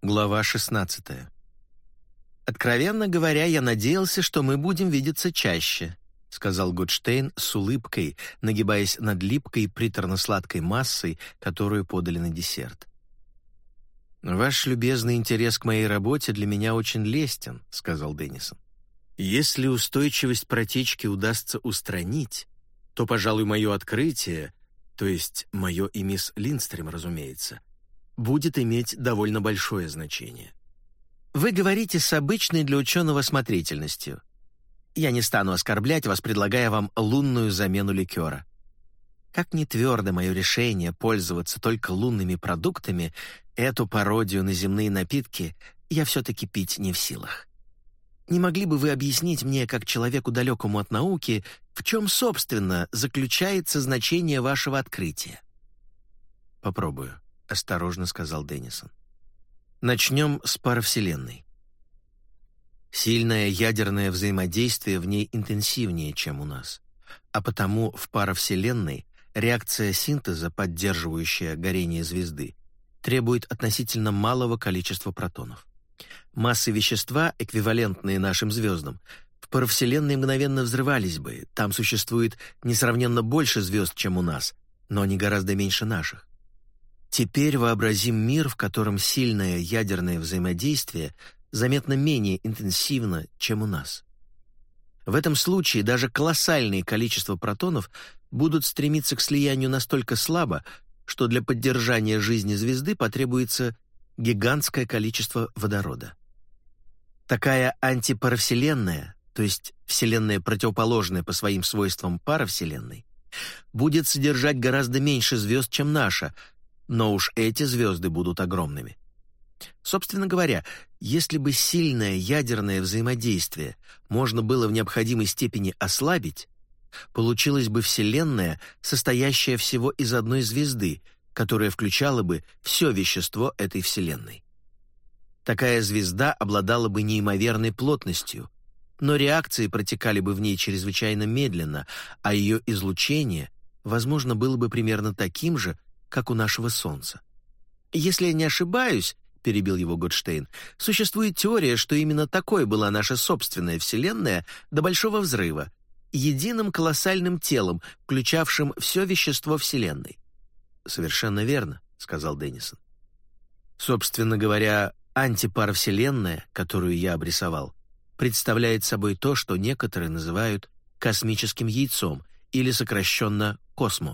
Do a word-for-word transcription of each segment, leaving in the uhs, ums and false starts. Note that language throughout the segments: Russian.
Глава шестнадцатая. «Откровенно говоря, я надеялся, что мы будем видеться чаще», сказал Готштейн с улыбкой, нагибаясь над липкой приторно-сладкой массой, которую подали на десерт. «Ваш любезный интерес к моей работе для меня очень лестен», — сказал Деннисон. «Если устойчивость протечки удастся устранить, то, пожалуй, мое открытие, то есть мое и мисс Линдстрем, разумеется, будет иметь довольно большое значение». «Вы говорите с обычной для ученого осмотрительностью. Я не стану оскорблять вас, предлагая вам лунную замену ликера. Как не твердо мое решение пользоваться только лунными продуктами, эту пародию на земные напитки я все-таки пить не в силах. Не могли бы вы объяснить мне, как человеку далекому от науки, в чем, собственно, заключается значение вашего открытия?» «Попробую», — осторожно сказал Деннисон. «Начнем с паравселенной. Сильное ядерное взаимодействие в ней интенсивнее, чем у нас, а потому в паравселенной реакция синтеза, поддерживающая горение звезды, требует относительно малого количества протонов. Массы вещества, эквивалентные нашим звездам, в паравселенной мгновенно взрывались бы. Там существует несравненно больше звезд, чем у нас, но они гораздо меньше наших. Теперь вообразим мир, в котором сильное ядерное взаимодействие заметно менее интенсивно, чем у нас. В этом случае даже колоссальные количества протонов будут стремиться к слиянию настолько слабо, что для поддержания жизни звезды потребуется гигантское количество водорода. Такая антипаравселенная, то есть вселенная, противоположная по своим свойствам паравселенной, будет содержать гораздо меньше звезд, чем наша, но уж эти звезды будут огромными. Собственно говоря, если бы сильное ядерное взаимодействие можно было в необходимой степени ослабить, получилась бы Вселенная, состоящая всего из одной звезды, которая включала бы все вещество этой Вселенной. Такая звезда обладала бы неимоверной плотностью, но реакции протекали бы в ней чрезвычайно медленно, а ее излучение, возможно, было бы примерно таким же, как у нашего Солнца. «Если я не ошибаюсь, — перебил его Готштейн, — существует теория, что именно такой была наша собственная Вселенная до Большого Взрыва, единым колоссальным телом, включавшим все вещество Вселенной». «Совершенно верно», — сказал Деннисон. «Собственно говоря, антипаравселенная, которую я обрисовал, представляет собой то, что некоторые называют космическим яйцом или сокращенно космо.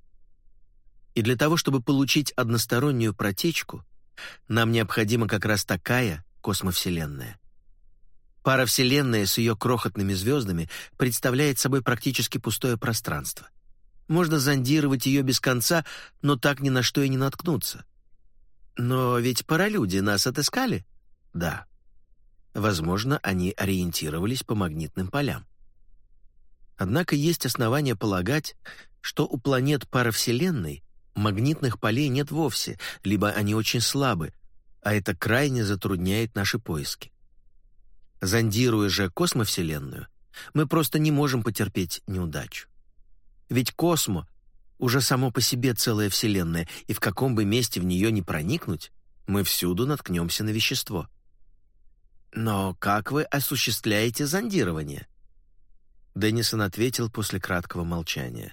И для того, чтобы получить одностороннюю протечку, нам необходима как раз такая космовселенная. Паравселенная с ее крохотными звездами представляет собой практически пустое пространство. Можно зондировать ее без конца, но так ни на что и не наткнуться. Но ведь паралюди нас отыскали? Да. Возможно, они ориентировались по магнитным полям. Однако есть основания полагать, что у планет паравселенной магнитных полей нет вовсе, либо они очень слабы, а это крайне затрудняет наши поиски. Зондируя же космовселенную, мы просто не можем потерпеть неудачу. Ведь космо уже само по себе целая вселенная, и в каком бы месте в нее ни проникнуть, мы всюду наткнемся на вещество. Но как вы осуществляете зондирование? Деннисон ответил после краткого молчания.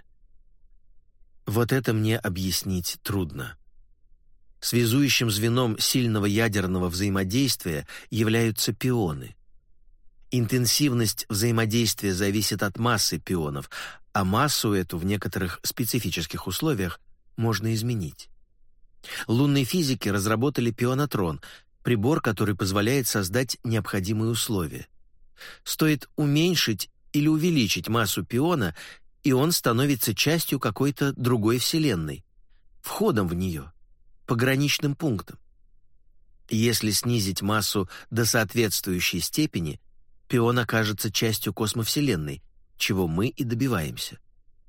Вот это мне объяснить трудно. Связующим звеном сильного ядерного взаимодействия являются пионы. Интенсивность взаимодействия зависит от массы пионов, а массу эту в некоторых специфических условиях можно изменить. Лунные физики разработали пионатрон, прибор, который позволяет создать необходимые условия. Стоит уменьшить или увеличить массу пиона, и он становится частью какой-то другой вселенной, входом в нее, пограничным пунктом. Если снизить массу до соответствующей степени, пион окажется частью космовселенной, чего мы и добиваемся.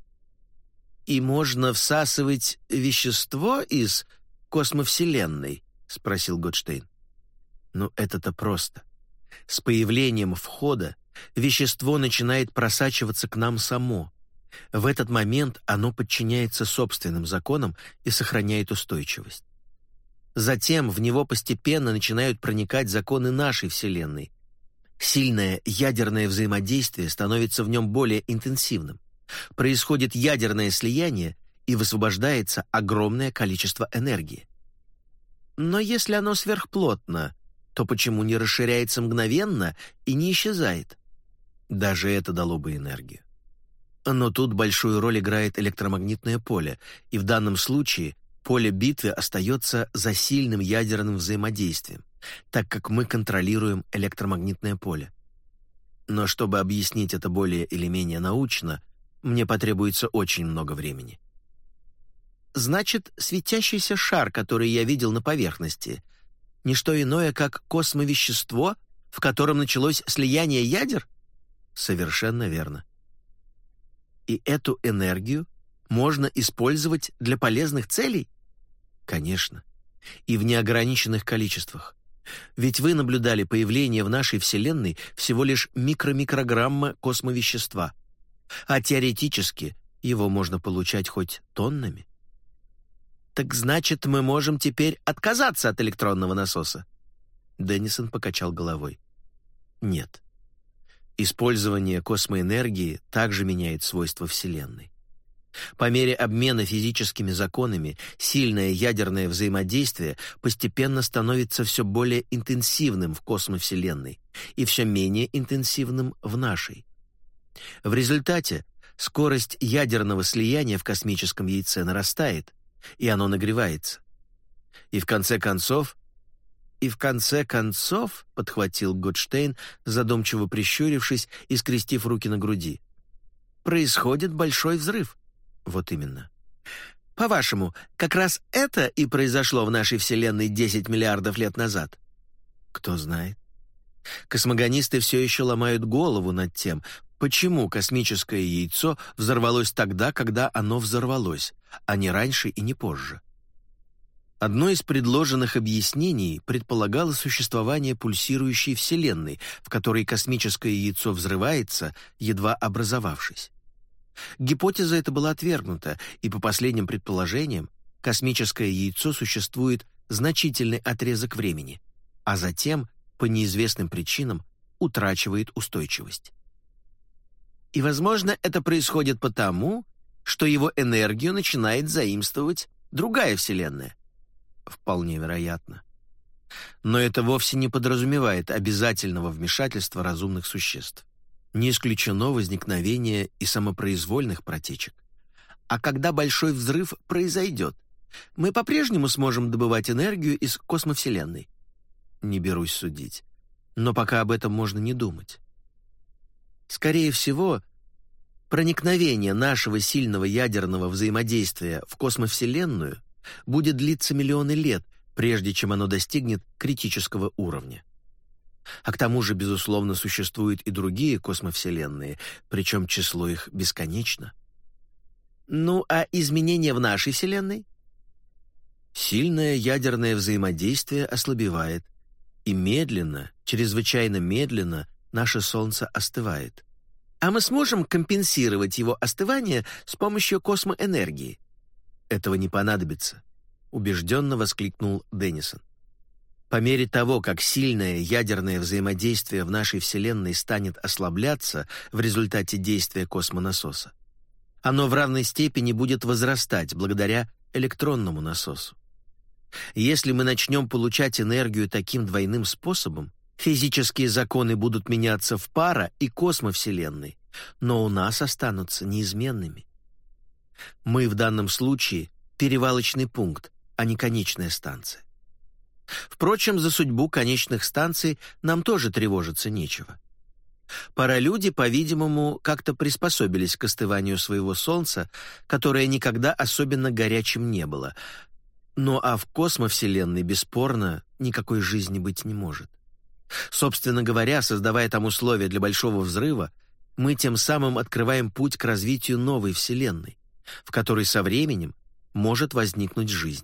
«И можно всасывать вещество из космовселенной?» — спросил Готштейн. «Ну, это-то просто. С появлением входа вещество начинает просачиваться к нам само. В этот момент оно подчиняется собственным законам и сохраняет устойчивость. Затем в него постепенно начинают проникать законы нашей Вселенной. Сильное ядерное взаимодействие становится в нем более интенсивным. Происходит ядерное слияние, и высвобождается огромное количество энергии. Но если оно сверхплотно, то почему не расширяется мгновенно и не исчезает? Даже это дало бы энергию. Но тут большую роль играет электромагнитное поле, и в данном случае поле битвы остается за сильным ядерным взаимодействием, так как мы контролируем электромагнитное поле. Но чтобы объяснить это более или менее научно, мне потребуется очень много времени. Значит, светящийся шар, который я видел на поверхности, не что иное, как космовещество, в котором началось слияние ядер? Совершенно верно. И эту энергию можно использовать для полезных целей? Конечно. И в неограниченных количествах. Ведь вы наблюдали появление в нашей Вселенной всего лишь микро-микрограмма космовещества. А теоретически его можно получать хоть тоннами. Так значит, мы можем теперь отказаться от электронного насоса? Деннисон покачал головой. Нет. Использование космоэнергии также меняет свойства Вселенной. По мере обмена физическими законами сильное ядерное взаимодействие постепенно становится все более интенсивным в космовселенной и все менее интенсивным в нашей. В результате скорость ядерного слияния в космическом яйце нарастает, и оно нагревается. И в конце концов... «И в конце концов», — подхватил Готштейн, задумчиво прищурившись и скрестив руки на груди, «происходит большой взрыв». Вот именно. По-вашему, как раз это и произошло в нашей Вселенной десять миллиардов лет назад? Кто знает. Космогонисты все еще ломают голову над тем, почему космическое яйцо взорвалось тогда, когда оно взорвалось, а не раньше и не позже. Одно из предложенных объяснений предполагало существование пульсирующей Вселенной, в которой космическое яйцо взрывается, едва образовавшись. Гипотеза эта была отвергнута, и по последним предположениям космическое яйцо существует значительный отрезок времени, а затем, по неизвестным причинам, утрачивает устойчивость. И, возможно, это происходит потому, что его энергию начинает заимствовать другая Вселенная. Вполне вероятно. Но это вовсе не подразумевает обязательного вмешательства разумных существ. Не исключено возникновение и самопроизвольных протечек. А когда большой взрыв произойдет, мы по-прежнему сможем добывать энергию из космовселенной? Не берусь судить. Но пока об этом можно не думать. Скорее всего, проникновение нашего сильного ядерного взаимодействия в космовселенную будет длиться миллионы лет, прежде чем оно достигнет критического уровня. А к тому же, безусловно, существуют и другие космовселенные, причем число их бесконечно. Ну, а изменения в нашей Вселенной? Сильное ядерное взаимодействие ослабевает, и медленно, чрезвычайно медленно, наше Солнце остывает. А мы сможем компенсировать его остывание с помощью космоэнергии? Этого не понадобится, убежденно воскликнул Деннисон. По мере того, как сильное ядерное взаимодействие в нашей Вселенной станет ослабляться в результате действия космонасоса, оно в равной степени будет возрастать благодаря электронному насосу. Если мы начнем получать энергию таким двойным способом, физические законы будут меняться в пара- и космовселенной, но у нас останутся неизменными. Мы в данном случае перевалочный пункт, а не конечная станция. Впрочем, за судьбу конечных станций нам тоже тревожиться нечего. Паралюди, по-видимому, как-то приспособились к остыванию своего Солнца, которое никогда особенно горячим не было. Ну а в космовселенной, бесспорно, никакой жизни быть не может. Собственно говоря, создавая там условия для большого взрыва, мы тем самым открываем путь к развитию новой Вселенной, в которой со временем может возникнуть жизнь.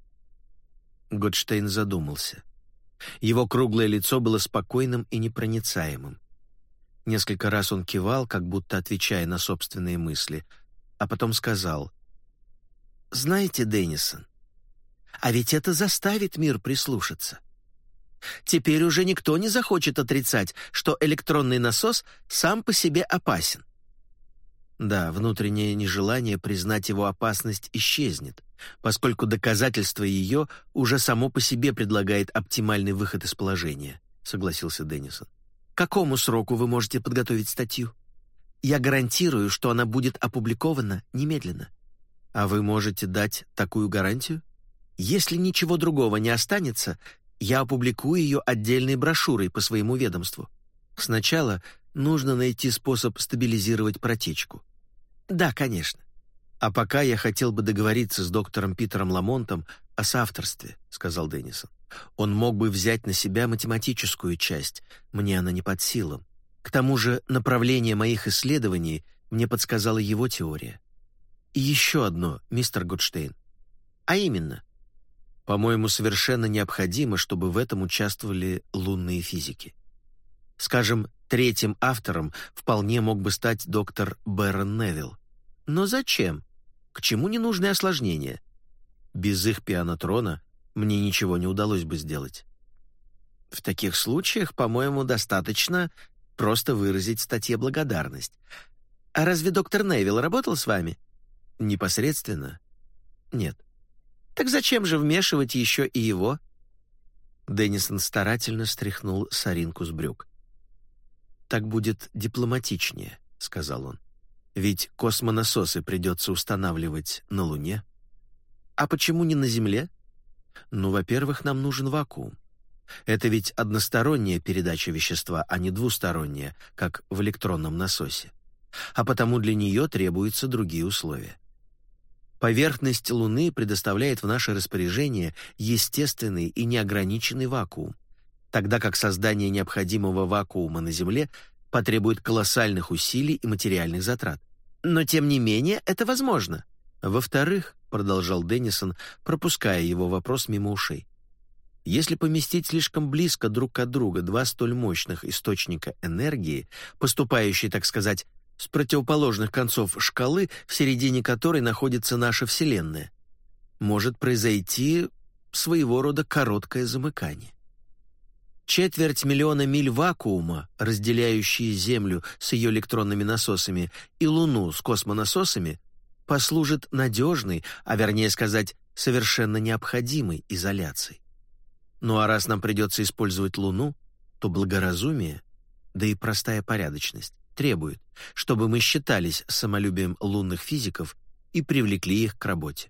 Готштейн задумался. Его круглое лицо было спокойным и непроницаемым. Несколько раз он кивал, как будто отвечая на собственные мысли, а потом сказал: «Знаете, Деннисон, А ведь это заставит мир прислушаться. Теперь уже никто не захочет отрицать, что электронный насос сам по себе опасен. Да, внутреннее нежелание признать его опасность исчезнет, поскольку доказательство ее уже само по себе предлагает оптимальный выход из положения, согласился Деннисон. К какому сроку вы можете подготовить статью? Я гарантирую, что она будет опубликована немедленно. А вы можете дать такую гарантию? Если ничего другого не останется, я опубликую ее отдельной брошюрой по своему ведомству. Сначала нужно найти способ стабилизировать протечку. Да, конечно. А пока я хотел бы договориться с доктором Питером Ламонтом о соавторстве, сказал Деннисон. Он мог бы взять на себя математическую часть, мне она не под силам. К тому же направление моих исследований мне подсказала его теория. И еще одно, мистер Гудштейн. А именно, по-моему, совершенно необходимо, чтобы в этом участвовали лунные физики. Скажем, третьим автором вполне мог бы стать доктор Бэрон Невилл. Но зачем? К чему ненужные осложнения? Без их пианотрона мне ничего не удалось бы сделать. В таких случаях, по-моему, достаточно просто выразить в статье благодарность. А разве доктор Невилл работал с вами? Непосредственно? Нет. Так зачем же вмешивать еще и его? Деннисон старательно стряхнул соринку с брюк. «Так будет дипломатичнее», — сказал он. «Ведь космонасосы придется устанавливать на Луне». «А почему не на Земле?» «Ну, во-первых, нам нужен вакуум. Это ведь односторонняя передача вещества, а не двусторонняя, как в электронном насосе. А потому для нее требуются другие условия. Поверхность Луны предоставляет в наше распоряжение естественный и неограниченный вакуум, тогда как создание необходимого вакуума на Земле потребует колоссальных усилий и материальных затрат. Но, тем не менее, это возможно. Во-вторых, продолжал Деннисон, пропуская его вопрос мимо ушей, если поместить слишком близко друг от друга два столь мощных источника энергии, поступающие, так сказать, с противоположных концов шкалы, в середине которой находится наша Вселенная, может произойти своего рода короткое замыкание. Четверть миллиона миль вакуума, разделяющие Землю с ее электронными насосами и Луну с космонасосами, послужит надежной, а вернее сказать, совершенно необходимой изоляцией. Ну а раз нам придется использовать Луну, то благоразумие, да и простая порядочность требует, чтобы мы считались самолюбием лунных физиков и привлекли их к работе.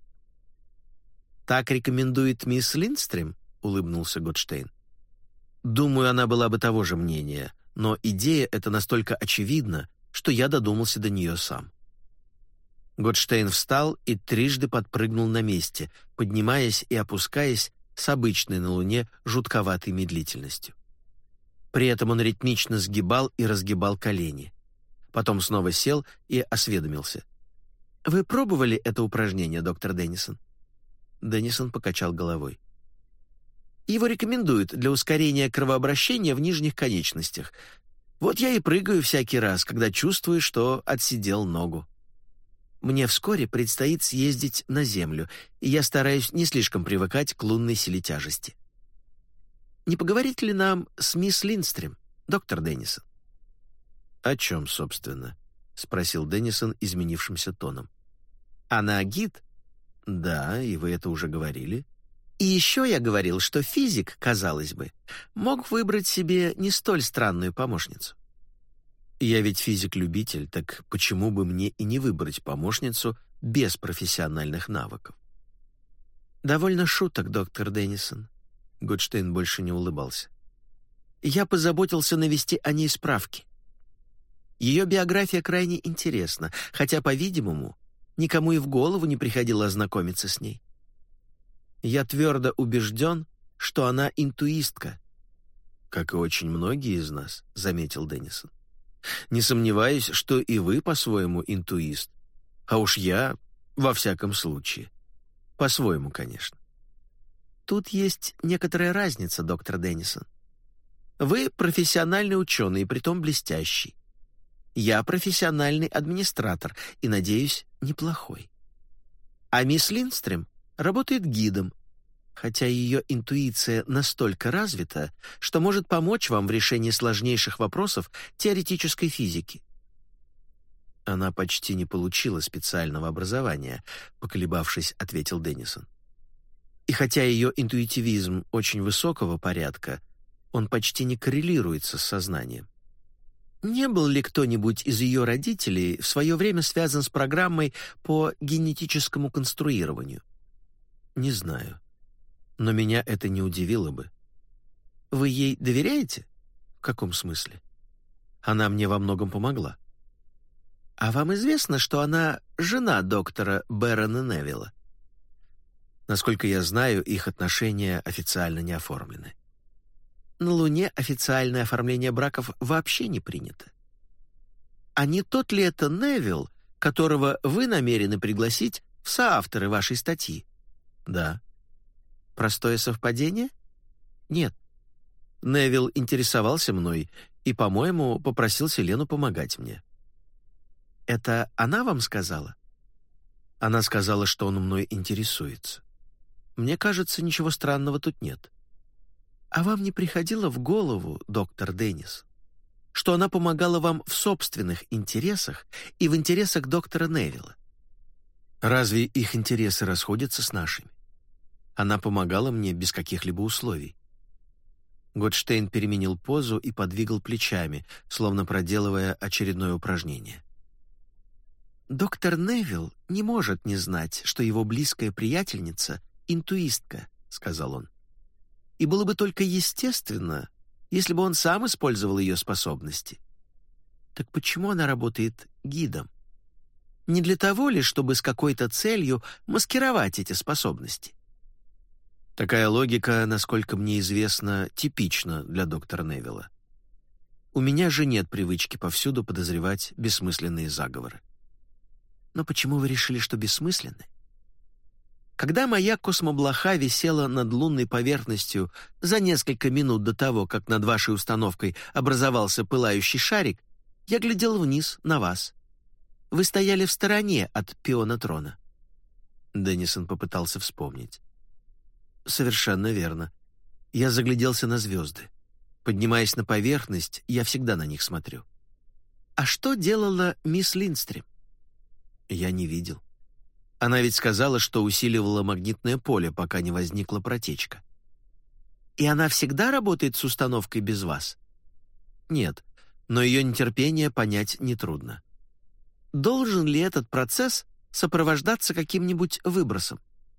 «Так рекомендует мисс Линдстрим?» — улыбнулся Гудштейн. «Думаю, она была бы того же мнения, но идея эта настолько очевидна, что я додумался до нее сам». Гудштейн встал и трижды подпрыгнул на месте, поднимаясь и опускаясь с обычной на Луне жутковатой медлительностью. При этом он ритмично сгибал и разгибал колени. Потом снова сел и осведомился. «Вы пробовали это упражнение, доктор Деннисон?» Деннисон покачал головой. «Его рекомендуют для ускорения кровообращения в нижних конечностях. Вот я и прыгаю всякий раз, когда чувствую, что отсидел ногу. Мне вскоре предстоит съездить на Землю, и я стараюсь не слишком привыкать к лунной силе тяжести. Не поговорить ли нам с мисс Линдстрим, доктор Деннисон?» «О чем, собственно?» — спросил Деннисон изменившимся тоном. «Она гид?» «Да, и вы это уже говорили». «И еще я говорил, что физик, казалось бы, мог выбрать себе не столь странную помощницу». «Я ведь физик-любитель, так почему бы мне и не выбрать помощницу без профессиональных навыков?» «Довольно шуток, доктор Деннисон». Гудштейн больше не улыбался. «Я позаботился навести о ней справки. Ее биография крайне интересна, хотя, по-видимому, никому и в голову не приходило ознакомиться с ней. Я твердо убежден, что она интуистка». «Как и очень многие из нас», — заметил Деннисон. «Не сомневаюсь, что и вы по-своему интуист. А уж я, во всяком случае. По-своему, конечно». «Тут есть некоторая разница, доктор Деннисон. Вы профессиональный ученый, и притом блестящий. Я профессиональный администратор, и, надеюсь, неплохой. А мисс Линдстрим работает гидом, хотя ее интуиция настолько развита, что может помочь вам в решении сложнейших вопросов теоретической физики». «Она почти не получила специального образования», — поколебавшись, ответил Деннисон. «И хотя ее интуитивизм очень высокого порядка, он почти не коррелируется с сознанием. Не был ли кто-нибудь из ее родителей в свое время связан с программой по генетическому конструированию?» «Не знаю. Но меня это не удивило бы». «Вы ей доверяете?» «В каком смысле?» «Она мне во многом помогла». «А вам известно, что она жена доктора Бэрона Невилла?» «Насколько я знаю, их отношения официально не оформлены». «На Луне официальное оформление браков вообще не принято». «А не тот ли это Невилл, которого вы намерены пригласить в соавторы вашей статьи?» «Да». «Простое совпадение?» «Нет. Невилл интересовался мной и, по-моему, попросил Селену помогать мне». «Это она вам сказала?» «Она сказала, что он мной интересуется. Мне кажется, ничего странного тут нет». «А вам не приходило в голову, доктор Деннис, что она помогала вам в собственных интересах и в интересах доктора Невилла?» «Разве их интересы расходятся с нашими? Она помогала мне без каких-либо условий». Готштейн переменил позу и подвигал плечами, словно проделывая очередное упражнение. «Доктор Невилл не может не знать, что его близкая приятельница — интуистка», — сказал он. «И было бы только естественно, если бы он сам использовал ее способности. Так почему она работает гидом? Не для того ли, чтобы с какой-то целью маскировать эти способности?» Такая логика, насколько мне известно, типична для доктора Невилла. У меня же нет привычки повсюду подозревать бессмысленные заговоры. «Но почему вы решили, что бессмысленны?» «Когда моя космоблоха висела над лунной поверхностью за несколько минут до того, как над вашей установкой образовался пылающий шарик, я глядел вниз на вас. Вы стояли в стороне от пиона трона». Деннисон попытался вспомнить. «Совершенно верно. Я загляделся на звезды. Поднимаясь на поверхность, я всегда на них смотрю». «А что делала мисс Линдстрим?» «Я не видел. Она ведь сказала, что усиливала магнитное поле, пока не возникла протечка». «И она всегда работает с установкой без вас?» «Нет, но ее нетерпение понять нетрудно». «Должен ли этот процесс сопровождаться каким-нибудь выбросом?»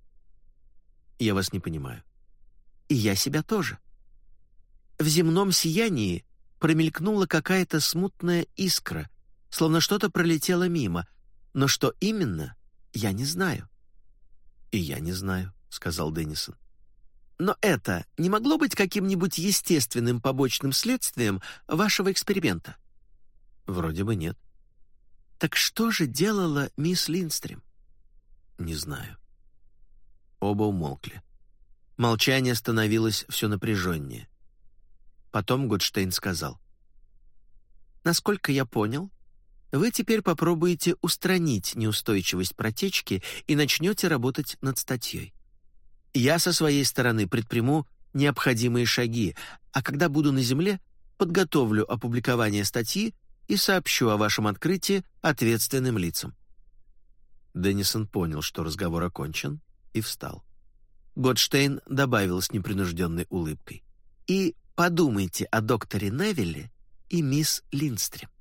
«Я вас не понимаю». «И я себя тоже». В земном сиянии промелькнула какая-то смутная искра, словно что-то пролетело мимо, но что именно, я не знаю». «И я не знаю», — сказал Деннисон. «Но это не могло быть каким-нибудь естественным побочным следствием вашего эксперимента?» «Вроде бы нет». «Так что же делала мисс Линдстрим?» «Не знаю». Оба умолкли. Молчание становилось все напряженнее. Потом Готштейн сказал: «Насколько я понял, вы теперь попробуете устранить неустойчивость протечки и начнете работать над статьей. Я со своей стороны предприму необходимые шаги, а когда буду на Земле, подготовлю опубликование статьи и сообщу о вашем открытии ответственным лицам». Деннисон понял, что разговор окончен, и встал. Готштейн добавил с непринужденной улыбкой: «И подумайте о докторе Невилле и мисс Линдстрим».